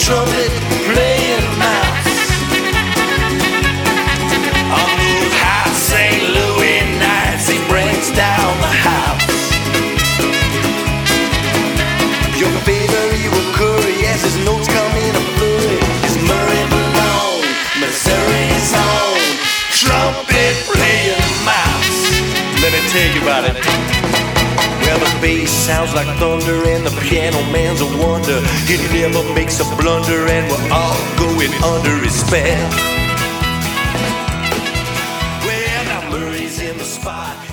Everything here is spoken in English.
trumpet playing mouse. On those hot St. Louis nights, he breaks down the house. Your favorite Eagle Curry, yes, his notes come in a flurry. It's Murray Malone, Missouri's own trumpet playing mouse. Let me tell you about it. Well, the bass sounds like thunder and the piano man's a wonder. He never makes a blunder and we're all going under his spell. Well, now Murray's in the spot.